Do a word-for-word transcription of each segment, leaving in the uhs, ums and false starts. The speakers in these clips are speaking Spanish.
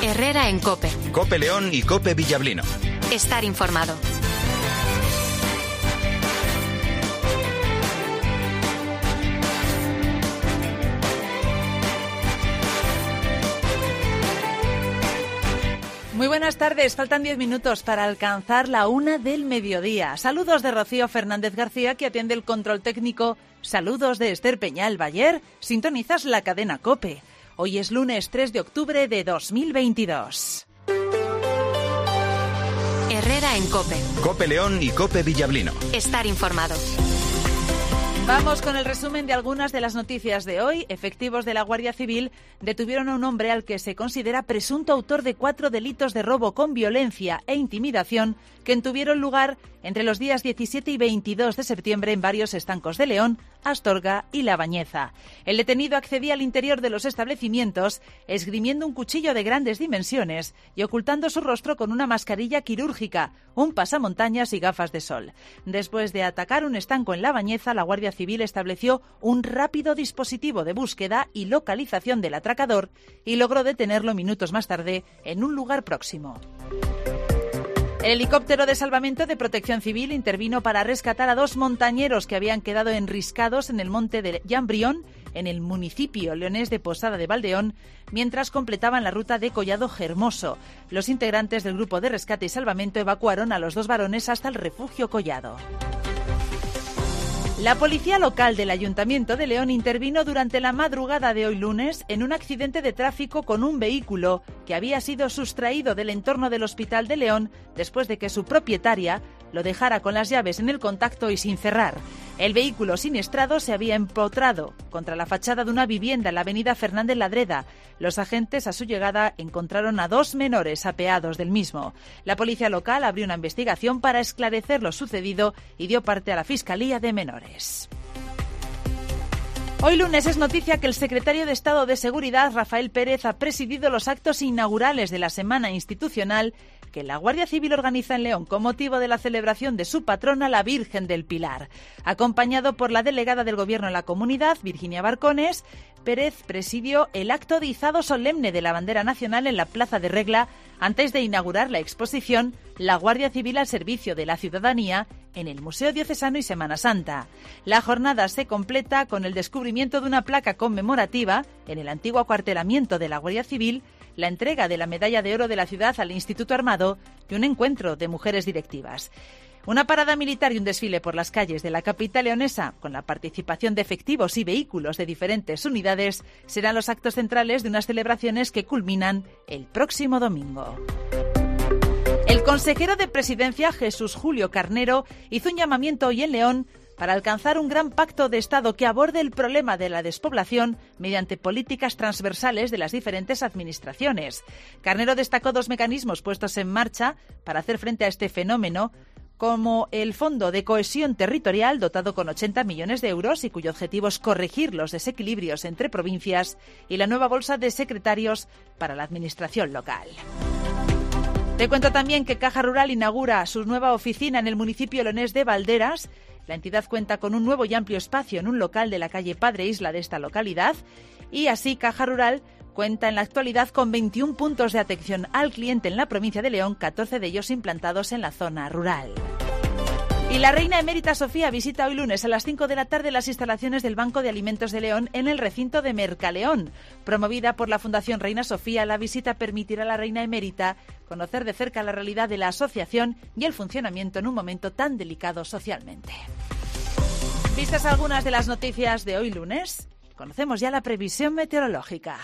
Herrera en COPE. COPE León y COPE Villablino. Estar informado. Muy buenas tardes, faltan diez minutos para alcanzar la una del mediodía. Saludos de Rocío Fernández García, que atiende el control técnico. Saludos de Esther Peñal Bayer, sintonizas la cadena COPE. Hoy es lunes tres de octubre de dos mil veintidós. Herrera en COPE. COPE León y COPE Villablino. Estar informado. Vamos con el resumen de algunas de las noticias de hoy. Efectivos de la Guardia Civil detuvieron a un hombre al que se considera presunto autor de cuatro delitos de robo con violencia e intimidación que tuvieron lugar entre los días diecisiete y veintidós de septiembre en varios estancos de León, Astorga y La Bañeza. El detenido accedía al interior de los establecimientos esgrimiendo un cuchillo de grandes dimensiones y ocultando su rostro con una mascarilla quirúrgica, un pasamontañas y gafas de sol. Después de atacar un estanco en La Bañeza, la Guardia Civil estableció un rápido dispositivo de búsqueda y localización del atracador y logró detenerlo minutos más tarde en un lugar próximo. El helicóptero de salvamento de Protección Civil intervino para rescatar a dos montañeros que habían quedado enriscados en el monte de Llambrión, en el municipio leonés de Posada de Valdeón, mientras completaban la ruta de Collado Hermoso. Los integrantes del grupo de rescate y salvamento evacuaron a los dos varones hasta el refugio Collado. La policía local del Ayuntamiento de León intervino durante la madrugada de hoy lunes en un accidente de tráfico con un vehículo que había sido sustraído del entorno del Hospital de León después de que su propietaria lo dejara con las llaves en el contacto y sin cerrar. El vehículo siniestrado se había empotrado contra la fachada de una vivienda en la avenida Fernández Ladreda. Los agentes, a su llegada, encontraron a dos menores apeados del mismo. La policía local abrió una investigación para esclarecer lo sucedido y dio parte a la Fiscalía de Menores. Hoy lunes es noticia que el secretario de Estado de Seguridad, Rafael Pérez, ha presidido los actos inaugurales de la Semana Institucional que la Guardia Civil organiza en León con motivo de la celebración de su patrona, la Virgen del Pilar. Acompañado por la delegada del Gobierno en la comunidad, Virginia Barcones, Pérez presidió el acto de izado solemne de la bandera nacional en la Plaza de Regla antes de inaugurar la exposición La Guardia Civil al servicio de la ciudadanía en el Museo Diocesano y Semana Santa. La jornada se completa con el descubrimiento de una placa conmemorativa en el antiguo acuartelamiento de la Guardia Civil, la entrega de la Medalla de Oro de la ciudad al Instituto Armado y un encuentro de mujeres directivas. Una parada militar y un desfile por las calles de la capital leonesa, con la participación de efectivos y vehículos de diferentes unidades, serán los actos centrales de unas celebraciones que culminan el próximo domingo. El consejero de Presidencia, Jesús Julio Carnero, hizo un llamamiento hoy en León para alcanzar un gran pacto de Estado que aborde el problema de la despoblación mediante políticas transversales de las diferentes administraciones. Carnero destacó dos mecanismos puestos en marcha para hacer frente a este fenómeno, como el Fondo de Cohesión Territorial, dotado con ochenta millones de euros y cuyo objetivo es corregir los desequilibrios entre provincias, y la nueva bolsa de secretarios para la administración local. Te cuento también que Caja Rural inaugura su nueva oficina en el municipio leonés de Valderas. La entidad cuenta con un nuevo y amplio espacio en un local de la calle Padre Isla de esta localidad y así Caja Rural cuenta en la actualidad con veintiún puntos de atención al cliente en la provincia de León, catorce de ellos implantados en la zona rural. Y la reina emérita Sofía visita hoy lunes a las cinco de la tarde las instalaciones del Banco de Alimentos de León en el recinto de Mercaleón. Promovida por la Fundación Reina Sofía, la visita permitirá a la reina emérita conocer de cerca la realidad de la asociación y el funcionamiento en un momento tan delicado socialmente. ¿Vistas algunas de las noticias de hoy lunes? Conocemos ya la previsión meteorológica.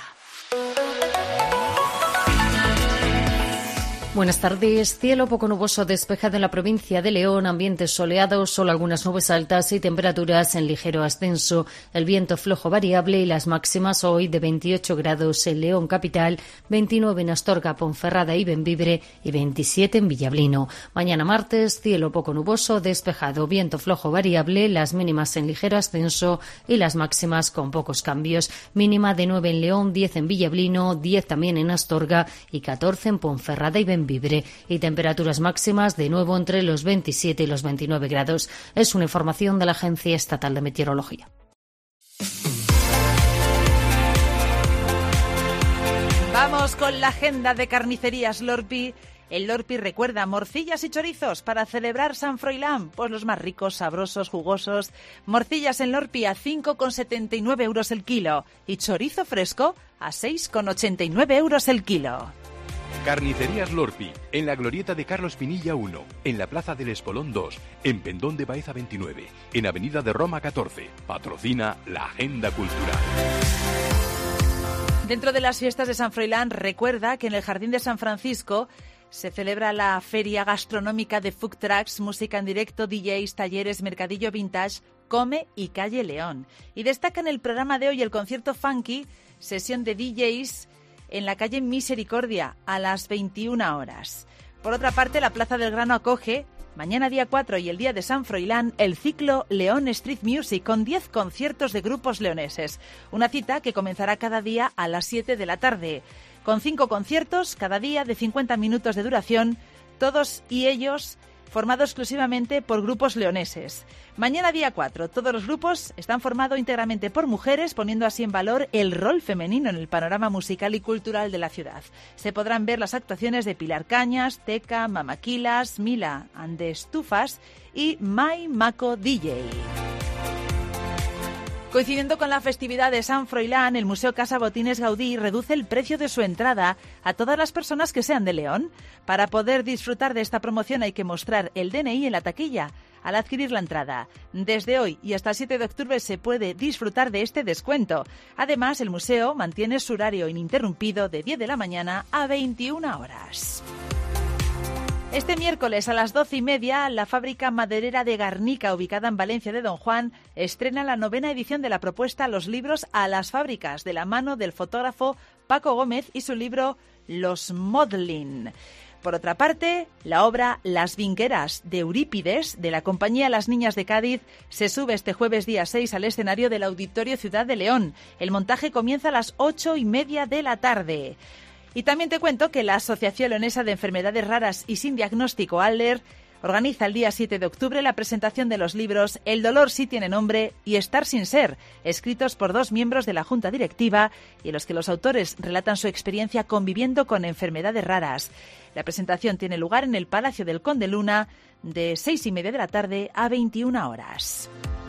Buenas tardes. Cielo poco nuboso despejado en la provincia de León, ambiente soleado, solo algunas nubes altas y temperaturas en ligero ascenso. El viento flojo variable y las máximas hoy de veintiocho grados en León capital, veintinueve en Astorga, Ponferrada y Bembibre y veintisiete en Villablino. Mañana martes, cielo poco nuboso despejado, viento flojo variable, las mínimas en ligero ascenso y las máximas con pocos cambios. Mínima de nueve en León, diez en Villablino, diez también en Astorga y catorce en Ponferrada y Bembibre. Y temperaturas máximas de nuevo entre los veintisiete y los veintinueve grados. Es una información de la Agencia Estatal de Meteorología. Vamos Seguimos con la agenda de Carnicerías Lorpi. El Lorpi recuerda morcillas y chorizos para celebrar San Froilán, pues los más ricos, sabrosos, jugosos. Morcillas en Lorpi a cinco con setenta y nueve euros el kilo y chorizo fresco a seis con ochenta y nueve euros el kilo. Carnicerías Lorpi, en la glorieta de Carlos Pinilla uno, en la Plaza del Espolón dos, en Pendón de Baeza veintinueve, en Avenida de Roma catorce. Patrocina la Agenda Cultural. Dentro de las fiestas de San Froilán, recuerda que en el Jardín de San Francisco se celebra la feria gastronómica de food trucks, música en directo, D Js, talleres, mercadillo vintage, Come y Calle León. Y destaca en el programa de hoy el concierto funky, sesión de D Js en la calle Misericordia a las veintiuna horas. Por otra parte, la Plaza del Grano acoge mañana día cuatro y el día de San Froilán el ciclo León Street Music con diez conciertos de grupos leoneses. Una cita que comenzará cada día a las siete de la tarde, con cinco conciertos cada día de cincuenta minutos de duración, todos y ellos formados exclusivamente por grupos leoneses. Mañana día cuatro, todos los grupos están formados íntegramente por mujeres, poniendo así en valor el rol femenino en el panorama musical y cultural de la ciudad. Se podrán ver las actuaciones de Pilar Cañas, Teca, Mamaquilas, Mila Ande Estufas y Mai Maco D J. Coincidiendo con la festividad de San Froilán, el Museo Casa Botines Gaudí reduce el precio de su entrada a todas las personas que sean de León. Para poder disfrutar de esta promoción hay que mostrar el D N I en la taquilla al adquirir la entrada. Desde hoy y hasta el siete de octubre se puede disfrutar de este descuento. Además, el museo mantiene su horario ininterrumpido de diez de la mañana a veintiuna horas. Este miércoles a las doce y media, la fábrica maderera de Garnica, ubicada en Valencia de Don Juan, estrena la novena edición de la propuesta Los libros a las fábricas, de la mano del fotógrafo Paco Gómez y su libro Los Modeling. Por otra parte, la obra Las Vinqueras de Eurípides, de la compañía Las Niñas de Cádiz, se sube este jueves día seis al escenario del Auditorio Ciudad de León. El montaje comienza a las ocho y media de la tarde. Y también te cuento que la Asociación Leonesa de Enfermedades Raras y Sin Diagnóstico, ALDER, organiza el día siete de octubre la presentación de los libros El dolor sí tiene nombre y Estar sin ser, escritos por dos miembros de la Junta Directiva y en los que los autores relatan su experiencia conviviendo con enfermedades raras. La presentación tiene lugar en el Palacio del Conde Luna de seis y media de la tarde a veintiuna horas.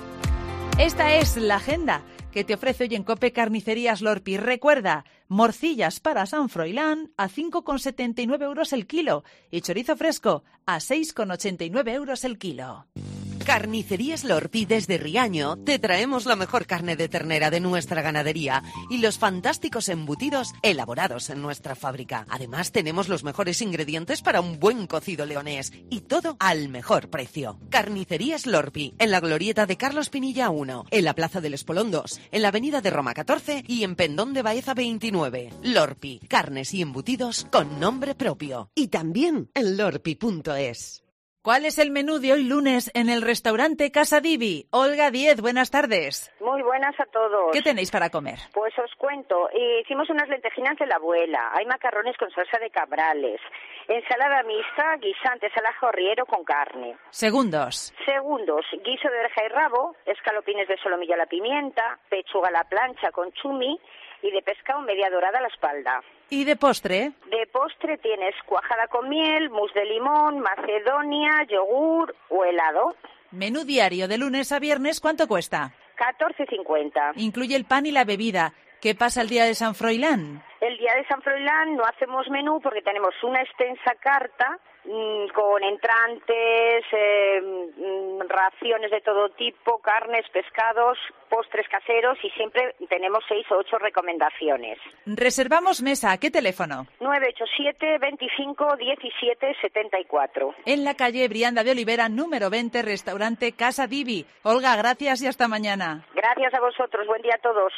Esta es la agenda que te ofrece hoy en COPE Carnicerías Lorpi. Recuerda, morcillas para San Froilán a cinco con setenta y nueve euros el kilo y chorizo fresco a seis con ochenta y nueve euros el kilo. Carnicerías Lorpi desde Riaño te traemos la mejor carne de ternera de nuestra ganadería y los fantásticos embutidos elaborados en nuestra fábrica. Además tenemos los mejores ingredientes para un buen cocido leonés y todo al mejor precio. Carnicerías Lorpi en la glorieta de Carlos Pinilla uno, en la Plaza del Espolón dos, en la Avenida de Roma catorce y en Pendón de Baeza veintinueve. Lorpi, carnes y embutidos con nombre propio. Y también en lorpi punto es. ¿Cuál es el menú de hoy lunes en el restaurante Casa Divi? Olga Díez, buenas tardes. Muy buenas a todos. ¿Qué tenéis para comer? Pues os cuento, eh, hicimos unas lentejinas de la abuela, hay macarrones con salsa de cabrales, ensalada mixta, guisantes al ajo riero con carne. Segundos. Segundos, guiso de oreja y rabo, escalopines de solomillo a la pimienta, pechuga a la plancha con chumi y de pescado media dorada a la espalda. ¿Y de postre? De postre tienes cuajada con miel, mousse de limón, macedonia, yogur o helado. Menú diario de lunes a viernes, ¿cuánto cuesta? catorce cincuenta. Incluye el pan y la bebida. ¿Qué pasa el día de San Froilán? El día de San Froilán no hacemos menú porque tenemos una extensa carta mmm, con entrantes, eh, mmm, raciones de todo tipo, carnes, pescados, postres caseros y siempre tenemos seis o ocho recomendaciones. Reservamos mesa. ¿A qué teléfono? nueve ocho siete, veinticinco, diecisiete, setenta y cuatro. En la calle Brianda de Olivera, número veinte, restaurante Casa Divi. Olga, gracias y hasta mañana. Gracias a vosotros. Buen día a todos.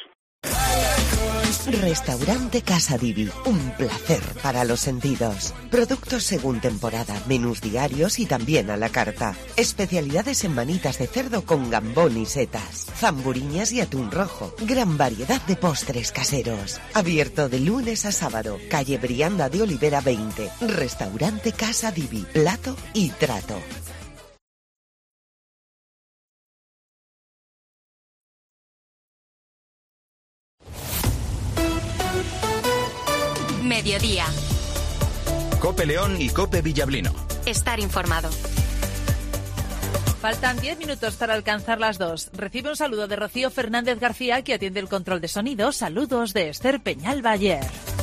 Restaurante Casa Divi, un placer para los sentidos. Productos según temporada, menús diarios y también a la carta. Especialidades en manitas de cerdo con gambón y setas, zamburiñas y atún rojo. Gran variedad de postres caseros. Abierto de lunes a sábado. Calle Brianda de Olivera veinte. Restaurante Casa Divi, plato y trato. Mediodía. COPE León y COPE Villablino. Estar informado. Faltan diez minutos para alcanzar las dos. Recibe un saludo de Rocío Fernández García, que atiende el control de sonido. Saludos de Esther Peñalba Ayer.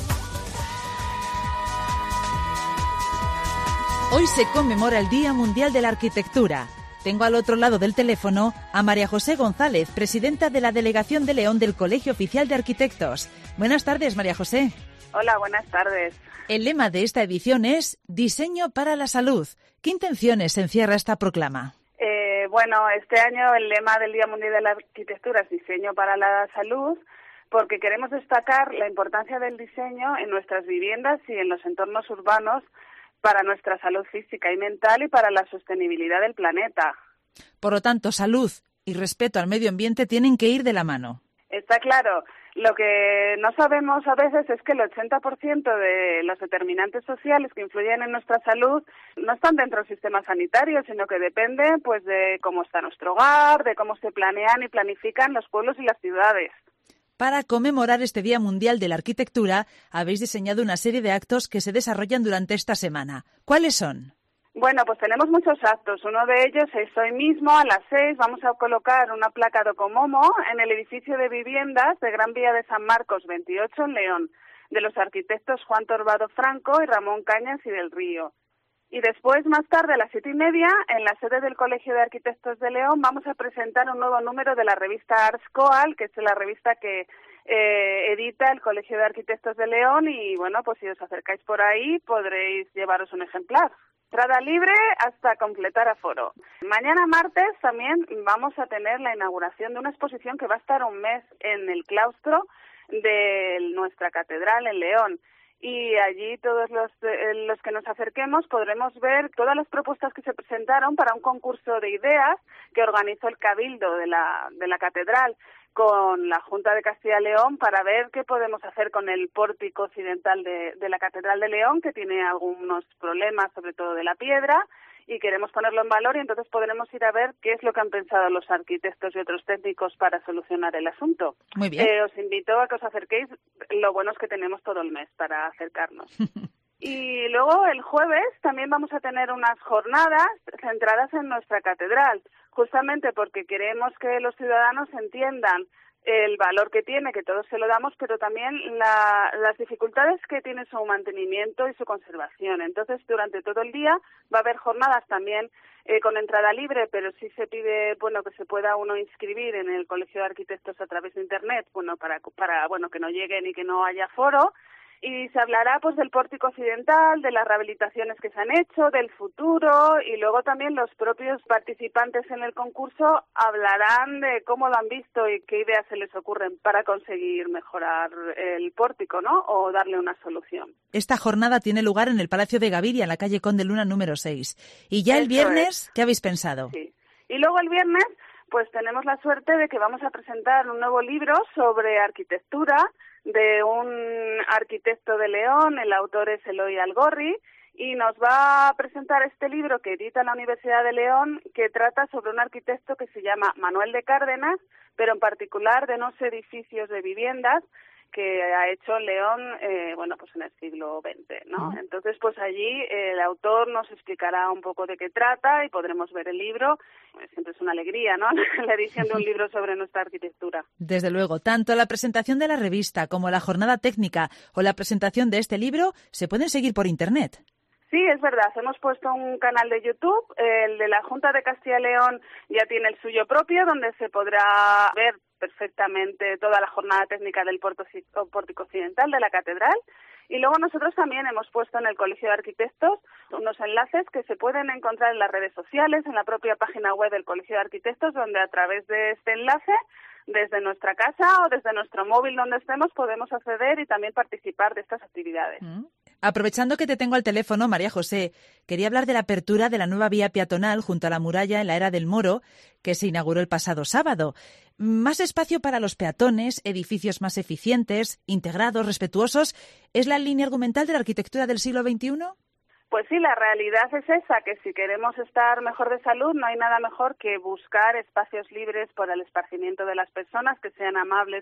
Hoy se conmemora el Día Mundial de la Arquitectura. Tengo al otro lado del teléfono a María José González, presidenta de la Delegación de León del Colegio Oficial de Arquitectos. Buenas tardes, María José. Hola, buenas tardes. El lema de esta edición es Diseño para la Salud. ¿Qué intenciones encierra esta proclama? Eh, bueno, este año el lema del Día Mundial de la Arquitectura es Diseño para la Salud, porque queremos destacar la importancia del diseño en nuestras viviendas y en los entornos urbanos para nuestra salud física y mental y para la sostenibilidad del planeta. Por lo tanto, salud y respeto al medio ambiente tienen que ir de la mano. Está claro. Lo que no sabemos a veces es que el ochenta por ciento de los determinantes sociales que influyen en nuestra salud no están dentro del sistema sanitario, sino que dependen pues de cómo está nuestro hogar, de cómo se planean y planifican los pueblos y las ciudades. Para conmemorar este Día Mundial de la Arquitectura, habéis diseñado una serie de actos que se desarrollan durante esta semana. ¿Cuáles son? Bueno, pues tenemos muchos actos. Uno de ellos es hoy mismo a las seis. Vamos a colocar una placa Docomomo en el edificio de viviendas de Gran Vía de San Marcos veintiocho en León, de los arquitectos Juan Torbado Franco y Ramón Cañas y del Río. Y después, más tarde, a las siete y media, en la sede del Colegio de Arquitectos de León, vamos a presentar un nuevo número de la revista Ars Coal, que es la revista que eh, edita el Colegio de Arquitectos de León. Y bueno, pues si os acercáis por ahí, podréis llevaros un ejemplar. Entrada libre hasta completar aforo. Mañana martes también vamos a tener la inauguración de una exposición que va a estar un mes en el claustro de nuestra catedral en León. Y allí todos los, eh, los que nos acerquemos podremos ver todas las propuestas que se presentaron para un concurso de ideas que organizó el Cabildo de la, de la catedral con la Junta de Castilla y León para ver qué podemos hacer con el pórtico occidental de, de la Catedral de León, que tiene algunos problemas, sobre todo de la piedra, y queremos ponerlo en valor, y entonces podremos ir a ver qué es lo que han pensado los arquitectos y otros técnicos para solucionar el asunto. Muy bien. Eh, os invito a que os acerquéis. Lo bueno es que tenemos todo el mes para acercarnos. Y luego el jueves también vamos a tener unas jornadas centradas en nuestra catedral, justamente porque queremos que los ciudadanos entiendan el valor que tiene, que todos se lo damos, pero también la, las dificultades que tiene su mantenimiento y su conservación. Entonces, durante todo el día va a haber jornadas también eh, con entrada libre, pero sí se pide, bueno, que se pueda uno inscribir en el Colegio de Arquitectos a través de Internet, bueno, para, para bueno, que no lleguen y que no haya foro. Y se hablará pues del pórtico occidental, de las rehabilitaciones que se han hecho, del futuro, y luego también los propios participantes en el concurso hablarán de cómo lo han visto y qué ideas se les ocurren para conseguir mejorar el pórtico, ¿no? O darle una solución. Esta jornada tiene lugar en el Palacio de Gaviria, en la calle Conde Luna número seis. Y ya el viernes, ¿qué habéis pensado? Sí. Y luego el viernes, pues tenemos la suerte de que vamos a presentar un nuevo libro sobre arquitectura de un arquitecto de León. El autor es Eloy Algorri, y nos va a presentar este libro que edita la Universidad de León, que trata sobre un arquitecto que se llama Manuel de Cárdenas, pero en particular de unos edificios de viviendas que ha hecho León, eh, bueno, pues en el siglo veinte, ¿no? Uh-huh. Entonces, pues allí eh, el autor nos explicará un poco de qué trata y podremos ver el libro. Siempre es una alegría, ¿no? La edición de un libro sobre nuestra arquitectura. Desde luego, tanto la presentación de la revista como la jornada técnica o la presentación de este libro se pueden seguir por Internet. Sí, es verdad. Hemos puesto un canal de YouTube. El de la Junta de Castilla y León ya tiene el suyo propio, donde se podrá ver perfectamente toda la jornada técnica del pórtico occidental de la catedral. Y luego nosotros también hemos puesto en el Colegio de Arquitectos unos enlaces que se pueden encontrar en las redes sociales, en la propia página web del Colegio de Arquitectos, donde a través de este enlace, desde nuestra casa o desde nuestro móvil donde estemos, podemos acceder y también participar de estas actividades. Mm. Aprovechando que te tengo al teléfono, María José, quería hablar de la apertura de la nueva vía peatonal junto a la muralla en la Era del Moro, que se inauguró el pasado sábado. Más espacio para los peatones, edificios más eficientes, integrados, respetuosos. ¿Es la línea argumental de la arquitectura del siglo veintiuno? Pues sí, la realidad es esa, que si queremos estar mejor de salud, no hay nada mejor que buscar espacios libres para el esparcimiento de las personas, que sean amables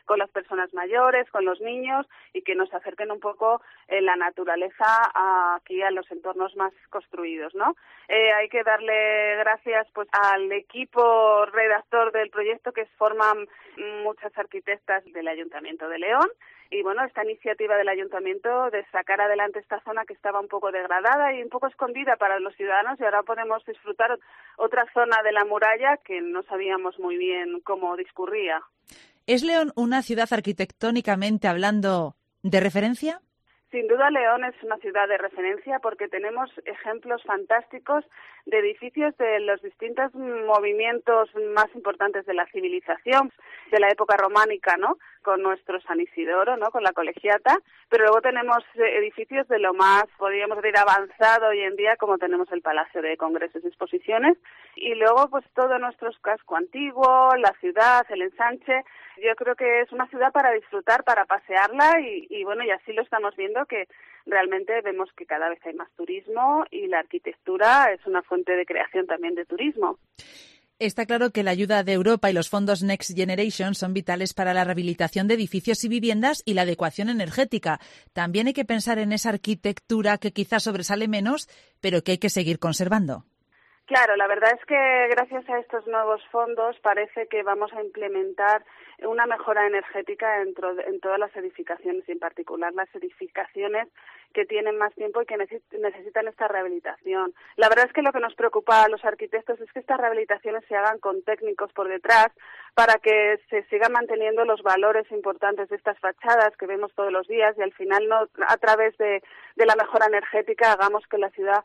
con las personas mayores, con los niños y que nos acerquen un poco eh, la naturaleza a, aquí a los entornos más construidos, ¿no? Eh, hay que darle gracias pues al equipo redactor del proyecto, que forman muchas arquitectas del Ayuntamiento de León. Y bueno, esta iniciativa del Ayuntamiento de sacar adelante esta zona que estaba un poco degradada y un poco escondida para los ciudadanos, y ahora podemos disfrutar otra zona de la muralla que no sabíamos muy bien cómo discurría. ¿Es León una ciudad arquitectónicamente hablando de referencia? Sin duda, León es una ciudad de referencia porque tenemos ejemplos fantásticos de edificios de los distintos movimientos más importantes de la civilización, de la época románica, ¿no? Con nuestro San Isidoro, ¿no? Con la Colegiata, pero luego tenemos edificios de lo más, podríamos decir, avanzado hoy en día, como tenemos el Palacio de Congresos y Exposiciones, y luego pues todo nuestro casco antiguo, la ciudad, el ensanche. Yo creo que es una ciudad para disfrutar, para pasearla y, y bueno, y así lo estamos viendo, que realmente vemos que cada vez hay más turismo y la arquitectura es una fuente de creación también de turismo. Está claro que la ayuda de Europa y los fondos Next Generation son vitales para la rehabilitación de edificios y viviendas y la adecuación energética. También hay que pensar en esa arquitectura que quizás sobresale menos, pero que hay que seguir conservando. Claro, la verdad es que gracias a estos nuevos fondos parece que vamos a implementar una mejora energética en, tro- en todas las edificaciones y en particular las edificaciones que tienen más tiempo y que necesitan esta rehabilitación. La verdad es que lo que nos preocupa a los arquitectos es que estas rehabilitaciones se hagan con técnicos por detrás para que se sigan manteniendo los valores importantes de estas fachadas que vemos todos los días y al final no a través de, de la mejora energética hagamos que la ciudad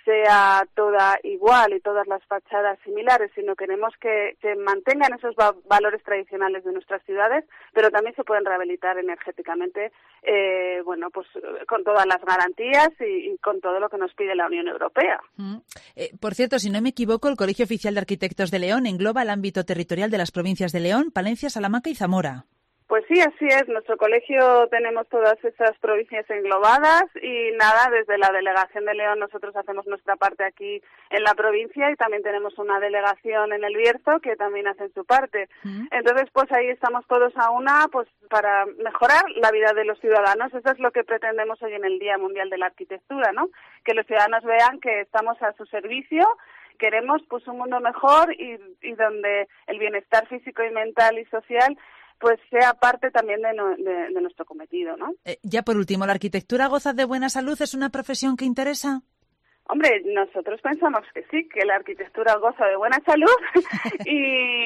sea toda igual y todas las fachadas similares, sino queremos que se mantengan esos va- valores tradicionales de nuestras ciudades, pero también se pueden rehabilitar energéticamente, eh, bueno, pues con todas las garantías y, y con todo lo que nos pide la Unión Europea. Mm. Eh, por cierto, si no me equivoco, el Colegio Oficial de Arquitectos de León engloba el ámbito territorial de las provincias de León, Palencia, Salamanca y Zamora. Pues sí, así es. Nuestro colegio tenemos todas esas provincias englobadas y nada, desde la Delegación de León nosotros hacemos nuestra parte aquí en la provincia y también tenemos una delegación en el Bierzo que también hacen su parte. Mm. Entonces, pues ahí estamos todos a una pues para mejorar la vida de los ciudadanos. Eso es lo que pretendemos hoy en el Día Mundial de la Arquitectura, ¿no? Que los ciudadanos vean que estamos a su servicio. Queremos pues un mundo mejor y, y donde el bienestar físico y mental y social pues sea parte también de, no, de, de nuestro cometido, ¿no? Eh, ya por último, ¿la arquitectura goza de buena salud? ¿Es una profesión que interesa? Hombre, nosotros pensamos que sí, que la arquitectura goza de buena salud y,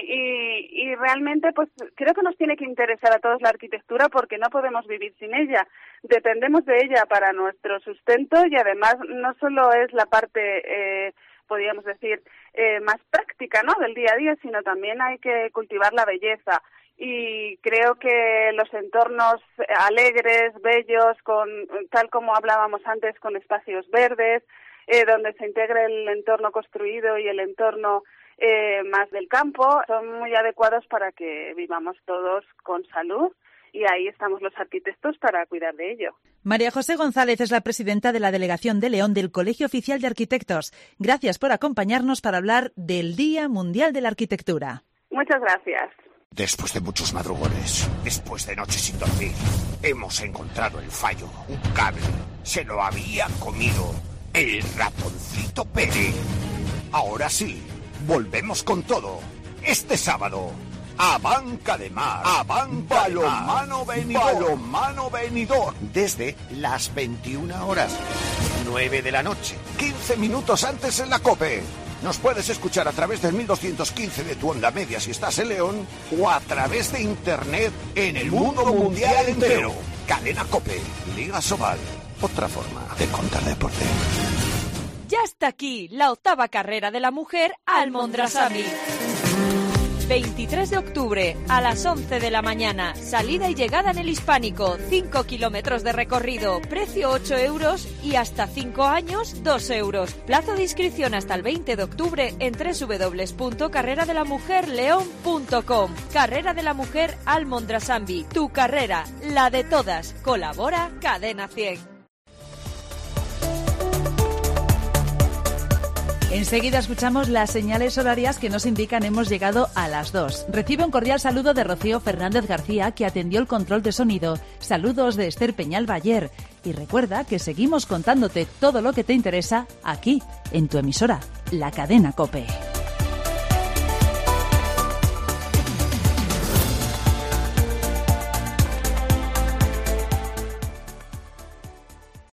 y, y realmente pues creo que nos tiene que interesar a todos la arquitectura porque no podemos vivir sin ella. Dependemos de ella para nuestro sustento y además no solo es la parte, eh, podríamos decir, eh, más práctica, ¿no?, del día a día, sino también hay que cultivar la belleza. Y creo que los entornos alegres, bellos, con tal como hablábamos antes, con espacios verdes, eh, donde se integre el entorno construido y el entorno eh, más del campo, son muy adecuados para que vivamos todos con salud. Y ahí estamos los arquitectos para cuidar de ello. María José González es la presidenta de la Delegación de León del Colegio Oficial de Arquitectos. Gracias por acompañarnos para hablar del Día Mundial de la Arquitectura. Muchas gracias. Después de muchos madrugones, después de noches sin dormir, hemos encontrado el fallo. Un cable se lo había comido el ratoncito Pérez. Ahora sí, volvemos con todo. Este sábado, a Banca de Mar, a Banca Balonmano Benidorm, Balonmano Benidorm, desde las veintiuna horas, nueve de la noche, quince minutos antes en la COPE. Nos puedes escuchar a través del mil doscientos quince de tu onda media si estás en León o a través de internet en el mundo mundial entero. Cadena COPE, Liga Sobal, otra forma de contar deporte. Ya está aquí la octava carrera de la mujer Almondra Summit. veintitrés de octubre a las once de la mañana. Salida y llegada en el Hispánico. cinco kilómetros de recorrido. Precio ocho euros y hasta cinco años dos euros. Plazo de inscripción hasta el veinte de octubre en doble u doble u doble u punto carrera de la mujer león punto com. Carrera de la Mujer Almondra Sambi. Tu carrera, la de todas. Colabora Cadena cien. Enseguida escuchamos las señales horarias que nos indican hemos llegado a las dos. Recibe un cordial saludo de Rocío Fernández García, que atendió el control de sonido. Saludos de Esther Peñal Bayer. Y recuerda que seguimos contándote todo lo que te interesa aquí, en tu emisora, La Cadena COPE.